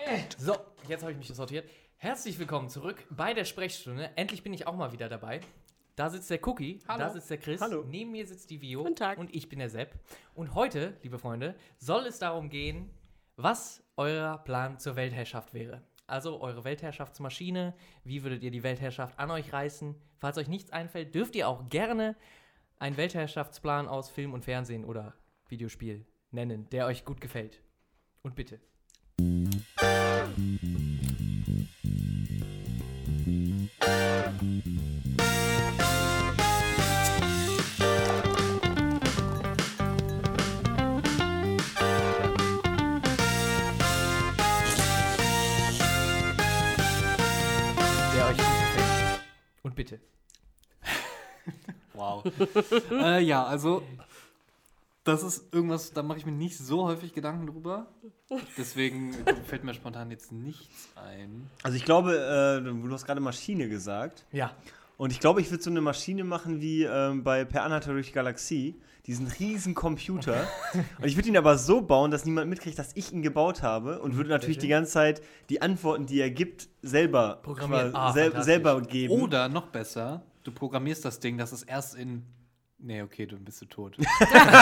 So, jetzt habe ich mich sortiert. Herzlich willkommen zurück bei der Sprechstunde. Endlich bin ich auch mal wieder dabei. Da sitzt der Cookie, Hallo. Da sitzt der Chris, Hallo. Neben mir sitzt die Vio Guten Tag. Und ich bin der Sepp. Und heute, liebe Freunde, soll es darum gehen, was euer Plan zur Weltherrschaft wäre. Also eure Weltherrschaftsmaschine, wie würdet ihr die Weltherrschaft an euch reißen? Falls euch nichts einfällt, dürft ihr auch gerne einen Weltherrschaftsplan aus Film und Fernsehen oder Videospiel nennen, der euch gut gefällt. Und bitte. Der euch gut gefällt. Und bitte. Wow. Ja, also das ist irgendwas, da mache ich mir nicht so häufig Gedanken drüber. Deswegen fällt mir spontan jetzt nichts ein. Also ich glaube, du hast gerade Maschine gesagt. Ja. Und ich glaube, ich würde so eine Maschine machen wie bei Per Anhalter durch die Galaxie. Diesen riesen Computer. Und ich würde ihn aber so bauen, dass niemand mitkriegt, dass ich ihn gebaut habe. Und würde natürlich die ganze Zeit die Antworten, die er gibt, selber Programmieren. selber geben. Oder noch besser, du programmierst das Ding, dass es erst in... Nee, okay, dann bist du tot. Das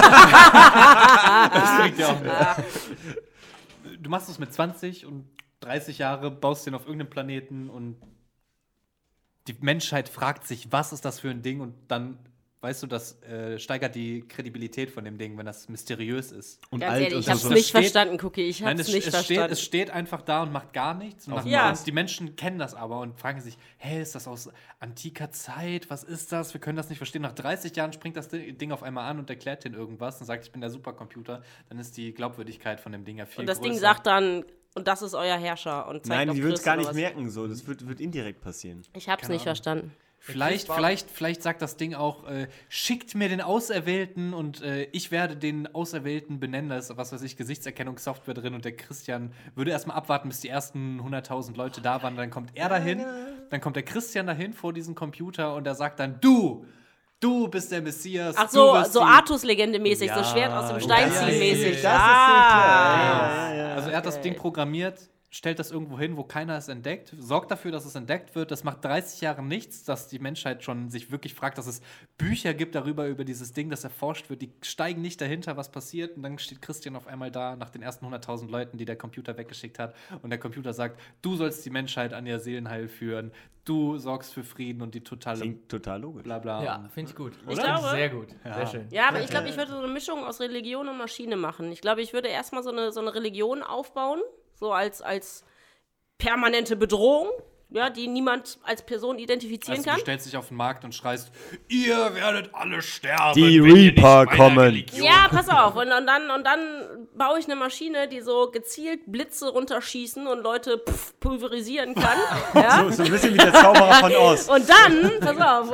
klingt ja auch nicht. Du machst es mit 20 und 30 Jahre, baust den auf irgendeinem Planeten und die Menschheit fragt sich, was ist das für ein Ding? Und dann, weißt du, das steigert die Kredibilität von dem Ding, wenn das mysteriös ist. Und Ganz alt ehrlich, und ich hab's so. nicht verstanden, Cookie. Ich Nein, hab's nicht verstanden. Es steht einfach da und macht gar nichts. Und Ja. die Menschen kennen das aber und fragen sich, hey, ist das aus antiker Zeit? Was ist das? Wir können das nicht verstehen. Nach 30 Jahren springt das Ding auf einmal an und erklärt denen irgendwas und sagt, ich bin der Supercomputer. Dann ist die Glaubwürdigkeit von dem Ding ja viel Und das größer. Ding sagt dann, und das ist euer Herrscher. Und zeigt Nein, auf die würden es Chris gar oder nicht was. merken. So. Das wird indirekt passieren. Ich hab's nicht verstanden. Vielleicht sagt das Ding auch, schickt mir den Auserwählten und ich werde den Auserwählten benennen. Da ist, was weiß ich, Gesichtserkennungssoftware drin und der Christian würde erstmal abwarten, bis die ersten 100.000 Leute da waren. Dann kommt er dahin, dann kommt der Christian dahin vor diesen Computer und er sagt dann, du bist der Messias. Ach du so, wirst so die- Artus-Legende-mäßig, Ja, so Schwert aus dem das Stein ist ziehen mäßig. Das ist sehr Also er hat das Ding programmiert, stellt das irgendwo hin, wo keiner es entdeckt, sorgt dafür, dass es entdeckt wird. Das macht 30 Jahre nichts, dass die Menschheit schon sich wirklich fragt, dass es Bücher gibt darüber, über dieses Ding, das erforscht wird. Die steigen nicht dahinter, was passiert. Und dann steht Christian auf einmal da, nach den ersten 100.000 Leuten, die der Computer weggeschickt hat. Und der Computer sagt, du sollst die Menschheit an ihr Seelenheil führen. Du sorgst für Frieden und die totale Klingt total logisch. Blabla. Ja, finde ich gut. Ich glaube- Sehr gut. Ja. Sehr schön. Ja, aber ich glaube, ich würde so eine Mischung aus Religion und Maschine machen. Ich glaube, ich würde erstmal so eine Religion aufbauen, so als permanente Bedrohung, ja, die niemand als Person identifizieren Also kann. du stellst dich auf den Markt und schreist, ihr werdet alle sterben. Die wenn ihr nicht Reaper meiner kommen. Religion Ja, pass auf. Und dann baue ich eine Maschine, die so gezielt Blitze runterschießen und Leute pulverisieren kann. Ja? So ein bisschen wie der Zauberer von Oz. Und dann, pass auf,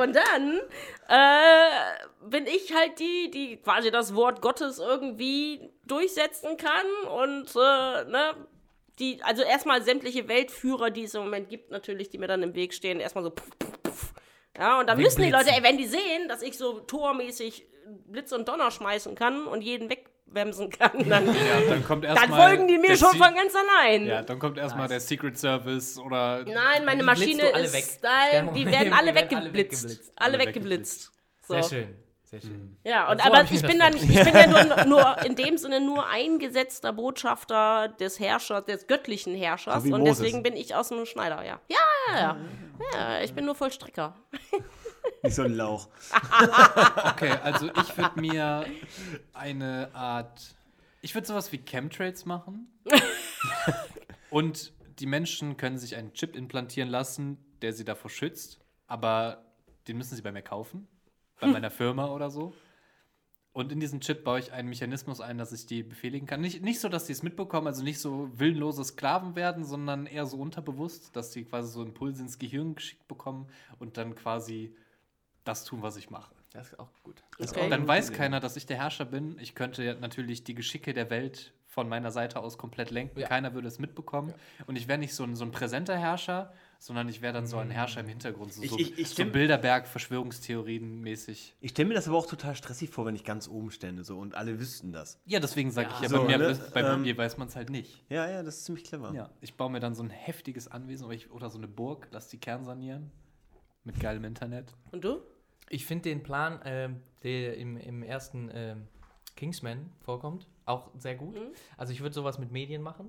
bin ich halt die quasi das Wort Gottes irgendwie durchsetzen kann und, also erstmal sämtliche Weltführer, die es im Moment gibt, natürlich, die mir dann im Weg stehen, erstmal so puff. Ja, und dann müssen die Leute, wenn die sehen, dass ich so tormäßig Blitz und Donner schmeißen kann und jeden wegwemsen kann, dann, dann kommt erst dann mal folgen die mir der schon von ganz allein. Ja, dann kommt erstmal der Secret Service oder... Nein, meine Die Maschine blitzt du alle ist weg. Style, die werden alle Die werden weggeblitzt. Alle weggeblitzt. So. Sehr schön. Sehr schön. Ja, und So aber hab ich ich mir bin das ja nur in dem Sinne nur eingesetzter Botschafter des Herrschers, des göttlichen Herrschers. So wie Und Moses. deswegen bin ich aus dem Schneider, ja. Ja, ich bin nur Vollstrecker. Nicht so ein Lauch. Okay, also ich würde mir eine Art... Ich würde sowas wie Chemtrails machen. Und die Menschen können sich einen Chip implantieren lassen, der sie davor schützt. Aber den müssen sie bei mir kaufen. Bei meiner Firma oder so. Und in diesen Chip baue ich einen Mechanismus ein, dass ich die befehligen kann. Nicht so, dass die es mitbekommen, also nicht so willenlose Sklaven werden, sondern eher so unterbewusst, dass die quasi so Impulse ins Gehirn geschickt bekommen und dann quasi das tun, was ich mache. Das ist auch gut. Okay. Dann weiß keiner, dass ich der Herrscher bin. Ich könnte ja natürlich die Geschicke der Welt von meiner Seite aus komplett lenken. Ja. Keiner würde es mitbekommen. Und ich wäre nicht so ein präsenter Herrscher, sondern ich wäre dann so ein Herrscher im Hintergrund. So Bilderberg, Verschwörungstheorien mäßig. Ich stelle mir das aber auch total stressig vor, wenn ich ganz oben stände so, und alle wüssten das. Ja, deswegen sage ich ja, so, bei mir weiß man es halt nicht. Ja, das ist ziemlich clever. Ja, ich baue mir dann so ein heftiges Anwesen oder so eine Burg, lass die kernsanieren. Mit geilem Internet. Und du? Ich finde den Plan, der im ersten Kingsman vorkommt, auch sehr gut. Also ich würde sowas mit Medien machen.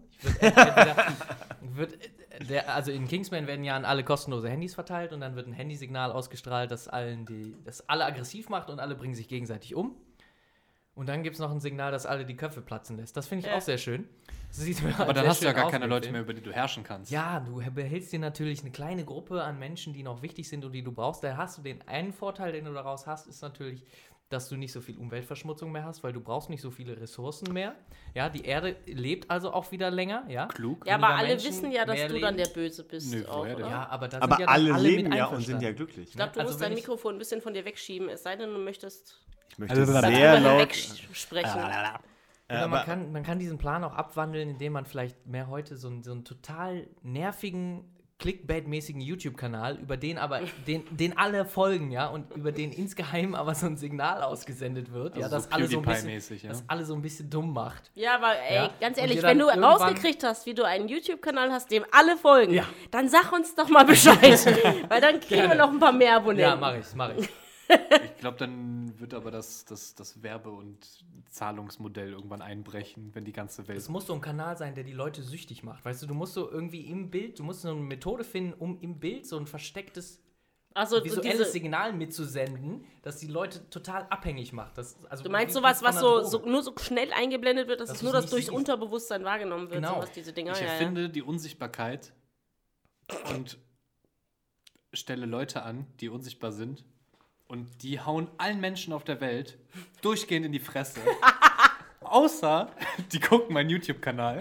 Also in Kingsman werden ja an alle kostenlose Handys verteilt und dann wird ein Handysignal ausgestrahlt, das alle aggressiv macht und alle bringen sich gegenseitig um. Und dann gibt es noch ein Signal, das alle die Köpfe platzen lässt. Das finde ich auch sehr schön. Aber dann hast du ja gar keine Leute mehr, über die du herrschen kannst. Ja, du behältst dir natürlich eine kleine Gruppe an Menschen, die noch wichtig sind und die du brauchst. Da hast du den einen Vorteil, den du daraus hast, ist natürlich, dass du nicht so viel Umweltverschmutzung mehr hast, weil du brauchst nicht so viele Ressourcen mehr. Ja, die Erde lebt also auch wieder länger. Ja, klug. Ja, aber Weniger alle Menschen, wissen ja, dass mehr du leben. dann der Böse bist. Nö, Auch, woher denn? oder? Ja, aber da Aber sind ja dann alle alle leben mit ja und sind ja einverstanden. glücklich. Ich glaube, du Also musst wenn dein ich- Mikrofon ein bisschen von dir wegschieben, es sei denn, du möchtest Ich möchte Also, sehr darüber laut. wegsprechen. Oder man kann diesen Plan auch abwandeln, indem man vielleicht mehr heute so einen total nervigen, Clickbait-mäßigen YouTube-Kanal, über den aber den alle folgen, ja, und über den insgeheim aber so ein Signal ausgesendet wird, ja, Also dass so alle so ein bisschen, PewDiePie-mäßig, ja. das alle so ein bisschen dumm macht. Ja, aber ey, Ja. ganz Und ehrlich, wir wenn du dann irgendwann- rausgekriegt hast, wie du einen YouTube-Kanal hast, dem alle folgen, Ja. dann sag uns doch mal Bescheid. Weil dann kriegen wir noch ein paar mehr Abonnenten. Ja, mach ich. Ich glaube, dann wird aber das Werbe- und Zahlungsmodell irgendwann einbrechen, wenn die ganze Welt... Es muss so ein Kanal sein, der die Leute süchtig macht. Weißt du, du musst so irgendwie im Bild, du musst so eine Methode finden, um im Bild so ein verstecktes Also so visuelles diese, Signal mitzusenden, das die Leute total abhängig macht. Also du meinst wie sowas, von was einer so Droge. nur so schnell eingeblendet wird, dass Dass es nur du's das nicht durchs siehst. Unterbewusstsein wahrgenommen wird, Genau. sowas, diese Dinger. Ich Ja, erfinde die Unsichtbarkeit und stelle Leute an, die unsichtbar sind. Und die hauen allen Menschen auf der Welt durchgehend in die Fresse. Außer, die gucken meinen YouTube-Kanal.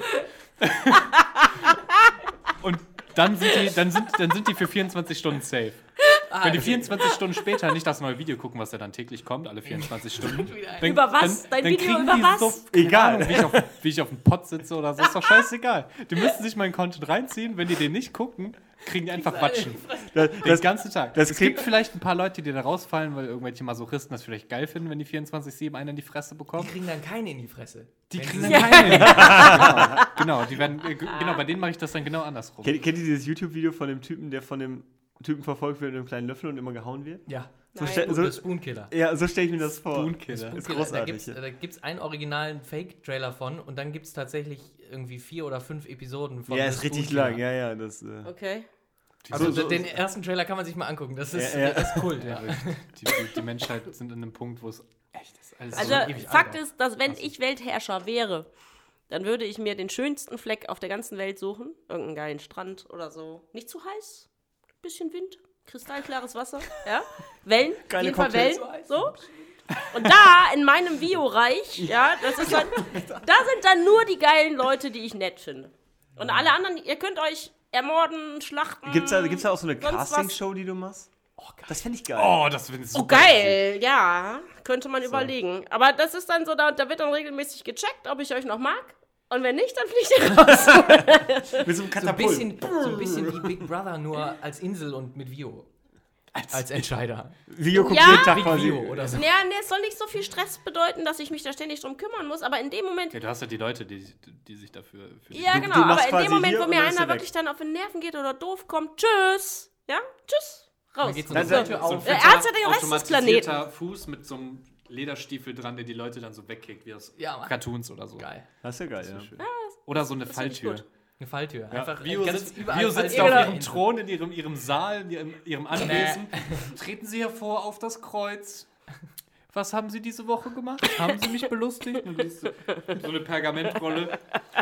Und dann sind die für 24 Stunden safe. Wenn die 24 Stunden später nicht das neue Video gucken, was ja dann täglich kommt, alle 24 Stunden. Über was? Dein Video kriegen über die was? So, keine Egal. Ahnung, wie ich auf dem Pott sitze oder so, ist doch scheißegal. Die müssen sich meinen Content reinziehen, wenn die den nicht gucken, kriegen die einfach Watschen. Den ganzen Tag. das Es klingt- gibt vielleicht ein paar Leute, die da rausfallen, weil irgendwelche Masochisten das vielleicht geil finden, wenn die 24/7 einen in die Fresse Die bekommen. kriegen dann keine in die Fresse. Die Wenn kriegen sie- dann keinen. Genau, die werden, genau, bei denen mache ich das dann genau andersrum. Kennt ihr dieses YouTube-Video von dem Typen, der von dem Typen verfolgt wird mit einem kleinen Löffel und immer gehauen wird? Ja, So Nein. ste- der Spoonkiller. Ja, so stelle ich mir das vor. Spoonkiller. Das ist Da großartig. gibt's einen originalen Fake-Trailer von und dann gibt es tatsächlich irgendwie 4 oder 5 Episoden von Ja, The ist richtig Spoonkiller. lang, ja. Das, Okay. Also So- den ersten Trailer kann man sich mal angucken. Das ist, Ja. das ist Kult, ja. Die Menschheit sind in einem Punkt, wo es echt ist. Alles Also, so ewig Fakt alt ist, dass wenn ich Weltherrscher wäre, dann würde ich mir den schönsten Fleck auf der ganzen Welt suchen. Irgendeinen geilen Strand oder so. Nicht zu heiß, bisschen Wind, kristallklares Wasser, ja. Wellen, auf Geile jeden Fall Wellen, Cocktails. so. Und da, in meinem Bio-Reich, ja, das ist dann, da sind dann nur die geilen Leute, die ich nett finde. Und alle anderen, ihr könnt euch ermorden, schlachten. Gibt's da auch so eine sonst was? Castingshow, die du machst? Oh, geil. Das fände ich geil. Oh, das finde ich super. Oh, geil, ja, könnte man überlegen. Aber das ist dann so, da wird dann regelmäßig gecheckt, ob ich euch noch mag. Und wenn nicht, dann fliegt ihr raus. Mit so einem So ein, Katapult. bisschen wie Big Brother, nur als Insel und mit Vio. Als Entscheider. Video kommt Ja. jeden Tag Big quasi. Vio oder so. Ja, nee, es soll nicht so viel Stress bedeuten, dass ich mich da ständig drum kümmern muss. Aber in dem Moment, Ja, du hast ja die Leute, die sich dafür... Für ja du genau, machst aber in quasi dem Moment, hier wo und mir dann ist einer er weg. wirklich dann auf den Nerven geht oder doof kommt, tschüss. Ja, tschüss. Raus. Dann geht's Dann- eine Tür so auf. Der Arzt hat den Rest des automatisierter Fuß mit so einem Lederstiefel dran, der die Leute dann so wegkickt, wie aus Ja, Mann. Cartoons oder so. Geil. Das ist ja geil, ja. Schön. Oder so eine finde ich Falltür. gut. Eine Falltür. Einfach Vio ganz sitzt, überall Vio sitzt Falltüren. auf ihrem Thron in ihrem Saal, in ihrem Anwesen. Treten Sie hervor auf das Kreuz. Was haben Sie diese Woche gemacht? Haben Sie mich belustigt? Und so eine Pergamentrolle.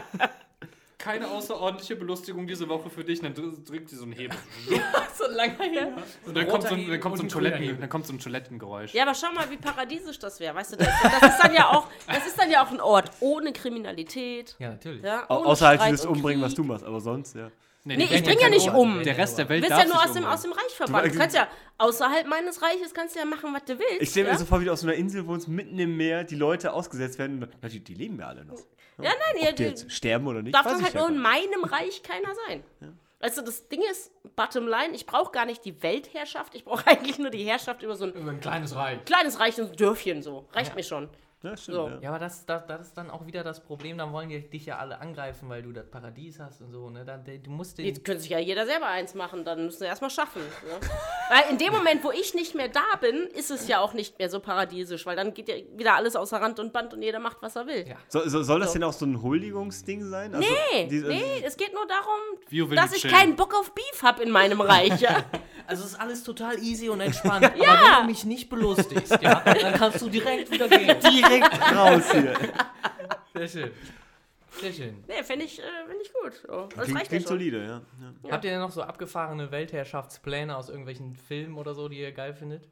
Keine außerordentliche Belustigung diese Woche für dich. Und dann drückt sie so einen Hebel. so lange her. Und dann kommt so ein Toilettengeräusch. Ja, aber schau mal, wie paradiesisch das wäre. Weißt du, das ist dann ja auch ein Ort ohne Kriminalität. Ja, natürlich. Ja, ohne Außer halt Streit dieses und Umbringen, was Krieg. du machst, aber sonst, ja. Nee, die ich werden bringe ja nicht um. Der Rest der Du Welt willst darf ja nur sich aus dem umbringen. Reich verbannen. Du kannst ja außerhalb meines Reiches kannst du ja machen, was du willst. Ich stelle mir ja? so vor, wie du auf so einer Insel wohnst, mitten im Meer, die Leute ausgesetzt werden. Na, die leben ja alle noch. Ja, nein, Ob die jetzt sterben oder nicht, darf weiß dann ich halt ja nur in gar nicht. meinem Reich keiner sein. Weißt du, das Ding ist, bottom line, ich brauche gar nicht die Weltherrschaft, ich brauche eigentlich nur die Herrschaft über so ein Über ein kleines Reich. kleines Reich, ein Dörfchen so. Reicht mir schon. Ja, stimmt, So. ja. Ja, aber das ist dann auch wieder das Problem, dann wollen die dich ja alle angreifen, weil du das Paradies hast und so, ne? Du musst den... Jetzt könnte sich ja jeder selber eins machen, dann müssen wir erstmal schaffen. Ne? Weil in dem Moment, wo ich nicht mehr da bin, ist es ja auch nicht mehr so paradiesisch, weil dann geht ja wieder alles außer Rand und Band und jeder macht, was er will. Ja. Soll das denn auch so ein Huldigungsding sein? Also, Nee, es geht nur darum, Vio will dass mit ich chillen. keinen Bock auf Beef habe in meinem Reich. Ja? Also es ist alles total easy und entspannt, aber wenn du mich nicht belustigst, ja, dann kannst du direkt wieder gehen. Direkt raus hier. Sehr schön. Sehr schön. Nee, finde ich gut. So. Das reicht mir Klingt schon. solide, ja. Ja. Habt ihr denn noch so abgefahrene Weltherrschaftspläne aus irgendwelchen Filmen oder so, die ihr geil findet?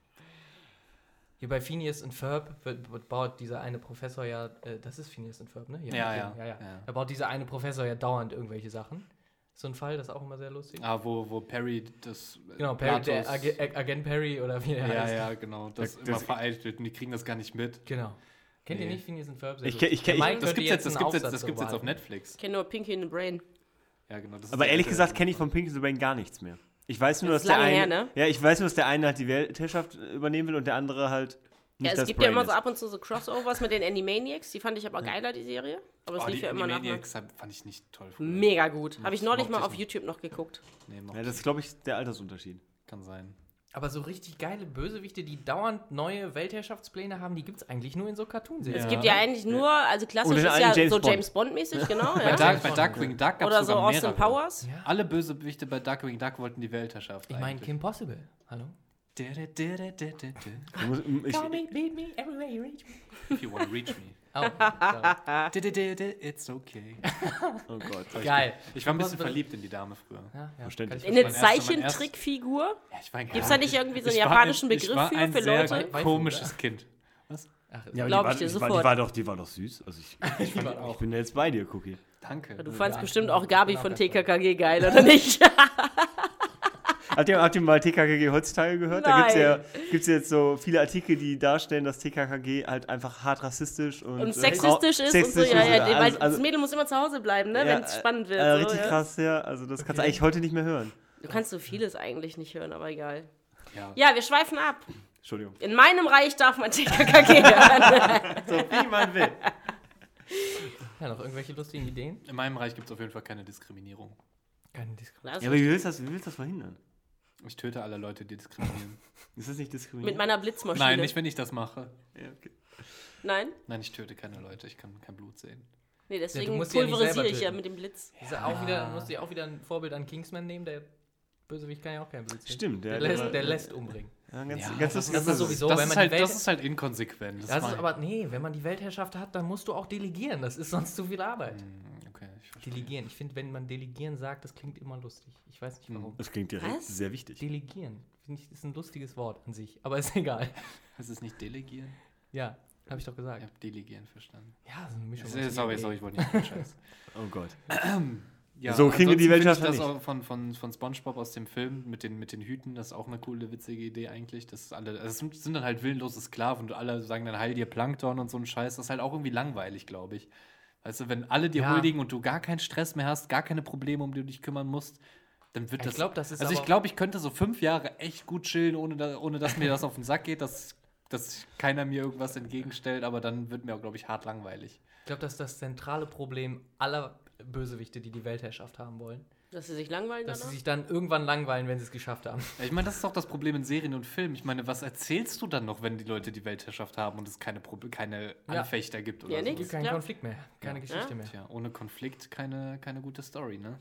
Hier bei Phineas und Ferb baut dieser eine Professor ja, das ist Phineas und Ferb, ne? Ja. Da baut dieser eine Professor ja dauernd irgendwelche Sachen. So ein Fall, das ist auch immer sehr lustig. Wo Perry das. Genau, Perry, der Platos- Agent Perry oder wie er heißt. Ja, genau. Das immer vereilt wird und die kriegen das gar nicht mit. Genau. Kennt ihr Nee. nicht Phineas und Ferb? Ich Sehr kenn- gut. ich- Mike Das könnte gibt's jetzt, einen Aufsatz das gibt's darüber jetzt auf halten. Netflix. Ich kenne nur Pinky in the Brain. Ja, genau. Das ist Aber der ehrlich alte- gesagt kenne ich von Pinky the Brain gar nichts mehr. Ich weiß nur, Das dass ist der lange eine. her, ne? Ja, ich weiß nur, dass der eine halt die Weltherrschaft übernehmen will und der andere halt nicht Ja, es das gibt ja Brain immer so ist. ab und zu so Crossovers mit den Animaniacs. Die fand ich aber geiler, die Serie. Aber es Oh, lief die ja immer nach. Animaniacs fand ich nicht toll. früher. Mega gut. Habe ich neulich mochte mal ich auf nicht. YouTube noch geguckt. Nee, Ja, das ist, glaube ich, der Altersunterschied. kann sein. Aber so richtig geile Bösewichte, die dauernd neue Weltherrschaftspläne haben, die gibt es eigentlich nur in so Cartoonserien. Es gibt ja eigentlich nur, also klassisch Und den ist einen ja James so Bond. James Bond-mäßig, genau. Bei, Ja. bei Darkwing Duck gab es Oder so sogar Austin mehrere. Powers. Ja. Alle Bösewichte bei Darkwing Duck wollten die Weltherrschaft. Ich meine, eigentlich. Kim Possible. Hallo? Ich, meet me, everywhere you reach me. If you wanna reach me. Oh, sorry. It's okay. oh Gott. Geil. Ich war ein bisschen verliebt in die Dame früher. Ja, ja. Verständlich. In eine mein erster- Zeichentrickfigur. Ja, ich war Gibt es da nicht irgendwie so einen japanischen Begriff für sehr Leute? komisches Kind. Was? Ach, Ja, Glaub aber ich dir die sofort. die war doch süß. Also ich bin jetzt bei dir, Cookie. Danke. Du fandst Ja, bestimmt ich auch bin Gabi auch von ganz TKKG geil, oder nicht? Habt ihr mal TKKG heutzutage gehört? Nein. Da gibt's jetzt so viele Artikel, die darstellen, dass TKKG halt einfach hart rassistisch und sexistisch ist und so. sexistisch Ja, ist. ja, weil Also- das Mädel muss immer zu Hause bleiben, ne, wenn es spannend wird. so, richtig ja. krass, ja. Also das kannst du eigentlich heute nicht mehr hören. Du kannst so vieles eigentlich nicht hören, aber egal. Ja. Ja, wir schweifen ab. Entschuldigung. In meinem Reich darf man TKKG hören. So wie man will. Ja, noch irgendwelche lustigen Ideen? In meinem Reich gibt es auf jeden Fall keine Diskriminierung. Keine Diskriminierung. Also Ja, aber wie willst du das verhindern? Ich töte alle Leute, die diskriminieren. Ist das nicht mit diskriminierend? meiner Blitzmaschine. Nein, nicht wenn ich das mache. Ja, okay. Nein? Nein, ich töte keine Leute. Ich kann kein Blut sehen. Nee, Ja, deswegen du musst die ja nicht pulverisiere selber ich ja töten. mit dem Blitz. Ist ja auch wieder, musst du ja auch wieder ein Vorbild an Kingsman nehmen, der Bösewicht kann ja auch kein Blut sehen. Stimmt, Der lässt umbringen. Ja, ganz, Ja, ganz das lustig. ist sowieso, das, wenn ist man die halt, Welt- das ist halt inkonsequent. Das ist aber, nee, wenn man die Weltherrschaft hat, dann musst du auch delegieren. Das ist sonst zu viel Arbeit. Okay, ich verstehe. Delegieren. Ich finde, wenn man delegieren sagt, das klingt immer lustig. Ich weiß nicht warum. Das klingt direkt Was? sehr wichtig. Delegieren. Finde ich, ist ein lustiges Wort an sich. Aber ist egal. Heißt es nicht delegieren? Ja, habe ich doch gesagt. Ich habe delegieren verstanden. Ja, so eine Mischung. Sorry, ich wollte nicht den Scheiß. Oh Gott. Ja, So kriegen wir die ansonsten Weltherrschaft finde ich nicht. das auch von SpongeBob aus dem Film mit den Hüten, das ist auch eine coole, witzige Idee eigentlich. Das alle, also es sind dann halt willenlose Sklaven und alle sagen dann heil dir Plankton und so ein Scheiß. Das ist halt auch irgendwie langweilig, glaube ich. Weißt du, wenn alle dir Ja. huldigen und du gar keinen Stress mehr hast, gar keine Probleme, um die du dich kümmern musst, dann wird Ich das. glaub, das ist also ich aber- glaube, ich könnte so 5 Jahre echt gut chillen, ohne dass mir das auf den Sack geht, dass keiner mir irgendwas entgegenstellt, aber dann wird mir auch, glaube ich, hart langweilig. Ich glaube, das ist das zentrale Problem aller Bösewichte, die die Weltherrschaft haben wollen. Dass sie sich langweilen Dass sie danach? sich dann irgendwann langweilen, wenn sie es geschafft haben. Ja, ich meine, das ist auch das Problem in Serien und Filmen. Ich meine, was erzählst du dann noch, wenn die Leute die Weltherrschaft haben und es keine Ja. Anfechter gibt oder Ja, so? nix. Es gibt keinen Klar. Konflikt mehr, keine Geschichte Ja. mehr. Tja, ohne Konflikt keine gute Story, ne?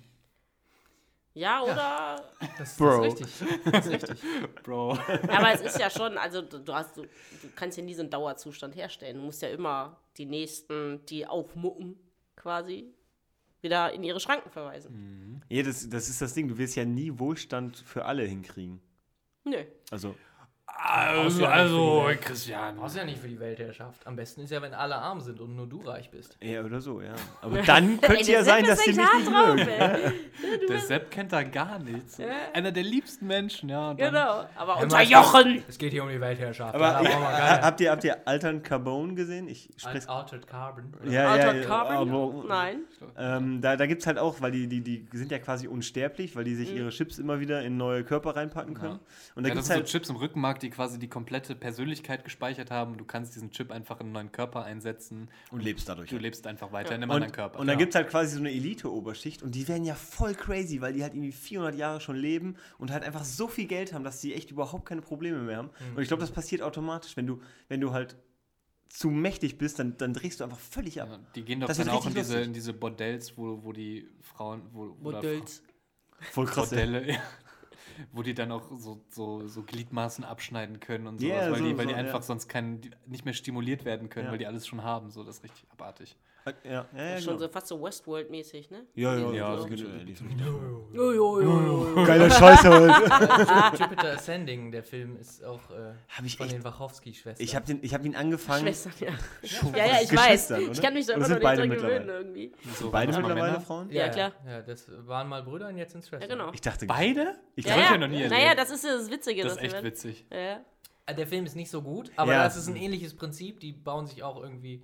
Ja, oder? Das Bro. ist richtig. Das ist richtig. Bro. Aber es ist ja schon, also du kannst ja nie so einen Dauerzustand herstellen. Du musst ja immer die Nächsten, die aufmucken, quasi, wieder in ihre Schranken verweisen. Ja, das ist das Ding. Du wirst ja nie Wohlstand für alle hinkriegen. Nö. Also, Also, Christian. Brauchst ja nicht für die Weltherrschaft. Am besten ist ja, wenn alle arm sind und nur du reich bist. Ja, oder so, ja. Aber dann könnte der ja sein, Sepp dass ist die echt mich nicht hart mögen. drauf, ey. Der Sepp kennt da gar nichts. Einer der liebsten Menschen, ja. Und dann- Genau, aber Ja, unterjochen. Es geht hier um die Weltherrschaft. Aber ja, da brauchen wir keine habt ihr Altern Carbone gesehen? Ich spreche. Altered Carbon. oder? Ja, Altered Carbon? aber, Nein. da gibt es halt auch, weil die sind ja quasi unsterblich, weil die sich ihre Chips immer wieder in neue Körper reinpacken können. Und da Ja, gibt das es sind halt. so Chips im Rückenmark, die quasi die komplette Persönlichkeit gespeichert haben. Du kannst diesen Chip einfach in einen neuen Körper einsetzen. Und lebst dadurch. Du lebst einfach weiter in einem anderen Körper. Und dann gibt es halt quasi so eine Elite-Oberschicht und die werden ja voll crazy, weil die halt irgendwie 400 Jahre schon leben und halt einfach so viel Geld haben, dass die echt überhaupt keine Probleme mehr haben. Und ich glaube, das passiert automatisch, wenn du halt zu mächtig bist, dann drehst du einfach völlig ab. Ja, die gehen doch Das dann wird auch in richtig lustig. diese Bordells, wo die Frauen... Modells. Voll krass. ey. Bordelle, ja. Wo die dann auch so Gliedmaßen abschneiden können und sowas, Ja, weil die ja. einfach sonst nicht mehr stimuliert werden können, Ja. weil die alles schon haben. So, das ist richtig abartig. Ja, Schon genau. so fast so Westworld-mäßig, ne? Ja, Ja, das so geht geht schon. Jojojo. Geiler Scheiße halt. Jupiter Ascending, der Film, ist auch Hab ich von echt- den Wachowski-Schwestern. Ich hab ihn angefangen. Schwestern, ja. Schon Ja, ich weiß. Geschwistern, oder? Ich kann mich da Oder immer sind noch beide nicht dran gewöhnen mittlerweile? irgendwie. So, Beide waren das mal mittlerweile Männer? Frauen? Ja, klar. Ja, das waren mal Brüder und jetzt sind Schwestern. Ja, genau. Ich dachte, Beide? Ich Ja, hab ja. noch nie erlebt. Naja, das ist ja das Witzige. Das ist dass echt wir- witzig. Ja. Der Film ist nicht so gut, aber Ja. das ist ein ähnliches Prinzip. Die bauen sich auch irgendwie,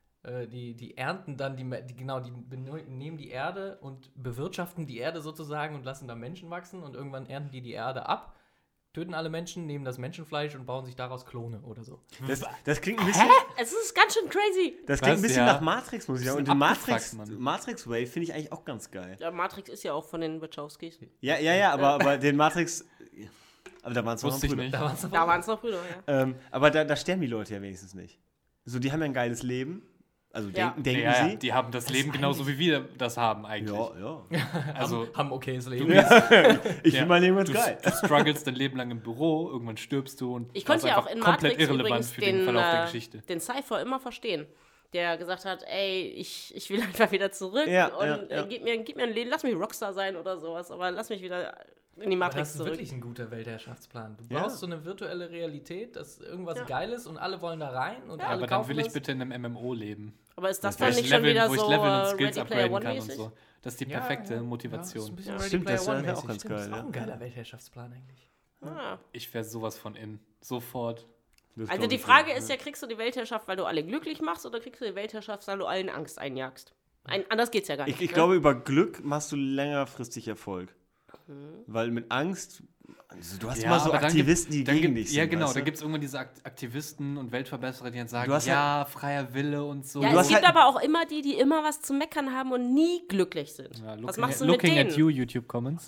die ernten dann, die nehmen die Erde und bewirtschaften die Erde sozusagen und lassen da Menschen wachsen und irgendwann ernten die Erde ab, töten alle Menschen, nehmen das Menschenfleisch und bauen sich daraus Klone oder so. das klingt ein bisschen, Es ist ganz schön crazy. das klingt ein Was? bisschen Ja. nach Matrix, muss ich sagen. Und Bisschen den abgefuckt, Mann. Matrix Way finde ich eigentlich auch ganz geil. Ja, Matrix ist ja auch von den Wachowskis. Ja, aber den Matrix. Aber da waren es noch Wusste ich Brüder. nicht. Da waren's Da waren es noch Brüder, ja. Aber da sterben die Leute ja wenigstens nicht. So, die haben ja ein geiles Leben. Also Ja. denken Ja, sie. die haben das Leben genauso wie wir das haben eigentlich. Ja. Also haben okayes Leben. Ich finde mein Leben ganz du, geil. du struggles dein Leben lang im Büro, irgendwann stirbst du und Ich das konnte ist ja auch einfach in komplett Matrix irrelevant übrigens für den Verlauf der Geschichte. den Cypher immer verstehen. Der gesagt hat, ey, ich will einfach wieder zurück Ja, und ja. Gib mir ein Leben, lass mich Rockstar sein oder sowas, aber lass mich wieder in die Aber Matrix das ist zurück. wirklich ein guter Weltherrschaftsplan. Du Ja. baust so eine virtuelle Realität, das ist irgendwas Ja. Geiles und alle wollen da rein und alle Aber dann kaufen will ich das. bitte in einem MMO leben. Aber ist das Wo dann ich nicht schon wieder wo ich so leveln und Skills Ready Player upgraden One kann und mäßig? so. Das ist die Ja, perfekte ja. Ja, Motivation. ist ein bisschen Ja. Ready Stimmt, Player das wäre One auch mäßig. ganz Stimmt, geil, Das ist auch ja. ein geiler Weltherrschaftsplan eigentlich. Ah. Ich wäre sowas von in. Sofort. Das Also glaub die ich Frage wohl. ist ja, kriegst du die Weltherrschaft, weil du alle glücklich machst, oder kriegst du die Weltherrschaft, weil du allen Angst einjagst? Anders geht's ja gar nicht. Ich ne? glaube, über Glück machst du längerfristig Erfolg. Mhm. Weil mit Angst, also du hast Ja, immer so aber dann Aktivisten, die dann gegen gibt- dich sind. Ja, genau. weißt Da du? gibt es irgendwann diese Aktivisten und Weltverbesserer, die dann sagen, Du hast ja, freier Wille und so. Ja, Du es hast gibt halt- aber auch immer die immer was zu meckern haben und nie glücklich sind. Ja, Was machst du mit looking denen? at you, YouTube Comments.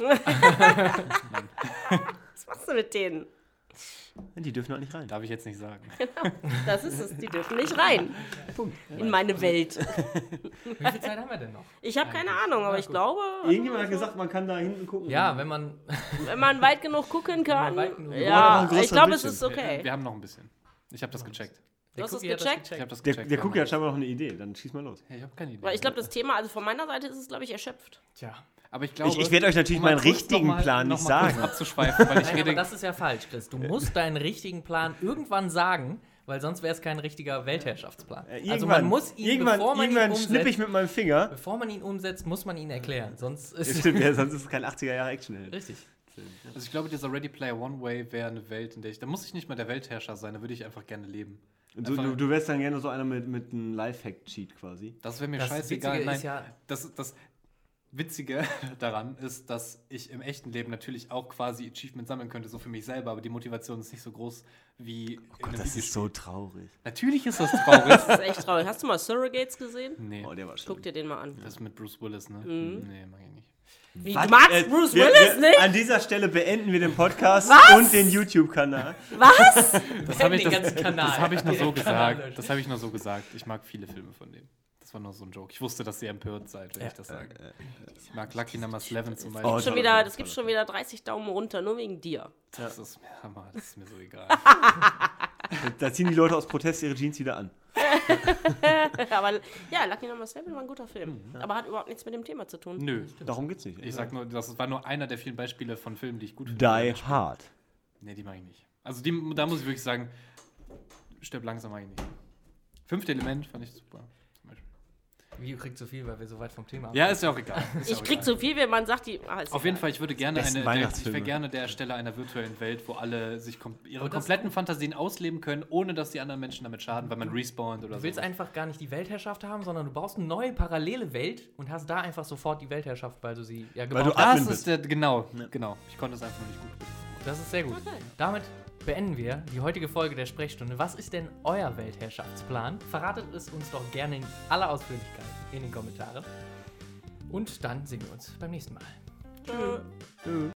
Was machst du mit denen? Die dürfen halt nicht rein. Darf ich jetzt nicht sagen. Das ist es. Die dürfen nicht rein. In meine Welt. Wie viel Zeit haben wir denn noch? Ich habe keine Ahnung, aber ich glaube, Irgendjemand hat gesagt, man kann da hinten gucken. Ja, wenn man. wenn man weit genug gucken kann, weit genug- Wir wollen ja, auch ein ich glaube, es größeres ist okay. Wir haben noch ein bisschen. Ich habe das gecheckt. Du hast es Cookie hat das gecheckt? Ich habe das Der, gecheckt. der Cookie hat scheinbar noch eine Idee, dann schieß mal los. Ja, ich habe keine Idee. Weil ich glaube, das Thema, also von meiner Seite ist es, glaube ich, erschöpft. Tja. Aber ich glaube, Ich werde euch natürlich um mal meinen kurz richtigen noch mal- Plan noch nicht mal kurz sagen. abzuschweifen, weil ich Nein, aber rede. das ist ja falsch, Chris. Du musst deinen richtigen Plan irgendwann sagen, weil sonst wäre es kein richtiger Weltherrschaftsplan. Also man muss ihn, bevor man ihn irgendwann schnippe ich umsetzt, mit meinem Finger. bevor man ihn umsetzt, muss man ihn erklären. Sonst ist Ja, stimmt, ja, sonst ist es kein 80er-Jahre-Action-Held. richtig. Also ich glaube, dieser Ready Player One Way wäre eine Welt, in der da muss ich nicht mal der Weltherrscher sein, da würde ich einfach gerne leben. Du wärst dann gerne so einer mit einem Lifehack-Cheat quasi. Das wäre mir Das scheißegal. Witzige Nein, ist ja- das Witzige daran ist, dass ich im echten Leben natürlich auch quasi Achievement sammeln könnte, so für mich selber, aber die Motivation ist nicht so groß wie in einem Das ist Videospiel. so traurig. Natürlich ist das traurig. Das ist echt traurig. Hast du mal Surrogates gesehen? Nee, Oh, der war schlimm. Guck dir den mal an. das ist mit Bruce Willis, ne? Nee, mag ich nicht. Wie, Was? du magst Bruce wir- Willis nicht? An dieser Stelle beenden wir den Podcast und den YouTube-Kanal. Was? Das habe ich, den ganzen Kanal. das hab ich nur so Den Kanal gesagt. Das habe ich nur so gesagt. Ich mag viele Filme von dem. Das war nur so ein Joke. Ich wusste, dass ihr empört seid, wenn ich das sage. Ich mag Lucky Number 11 zum Beispiel. Oh, Schon toller wieder, Film, das gibt toller schon wieder 30 Daumen runter, nur wegen dir. Das ist mir so egal. Da ziehen die Leute aus Protest ihre Jeans wieder an. Aber ja, Lucky Number 7 war ein guter Film. Aber hat überhaupt nichts mit dem Thema zu tun. Nö. Darum geht's nicht. Ich sag nur, das war nur einer der vielen Beispiele von Filmen, die ich gut finde. Die Hard. Nee, die mag ich nicht. Also da muss ich wirklich sagen, stirb langsam mag ich nicht. 5. Element fand ich super. Zum Beispiel. Wie kriegt so viel, weil wir so weit vom Thema Ja, ist ja auch egal. Ich krieg so viel, wenn man sagt, Auf jeden Fall, ich würde gerne Besten ich Weihnachtsfilme. wäre gerne der Ersteller einer virtuellen Welt, wo alle sich ihre Und das- kompletten Fantasien ausleben können, ohne dass die anderen Menschen damit schaden, weil man respawnt oder Du so. willst einfach gar nicht die Weltherrschaft haben, sondern du baust eine neue parallele Welt und hast da einfach sofort die Weltherrschaft, weil du sie ja gebaut du hast. Das Admin ist der, genau. Ich konnte es einfach noch nicht gut. Das ist sehr gut. Damit beenden wir die heutige Folge der Sprechstunde. Was ist denn euer Weltherrschaftsplan? Verratet es uns doch gerne in aller Ausführlichkeit in den Kommentaren. Und dann sehen wir uns beim nächsten Mal. Tschö.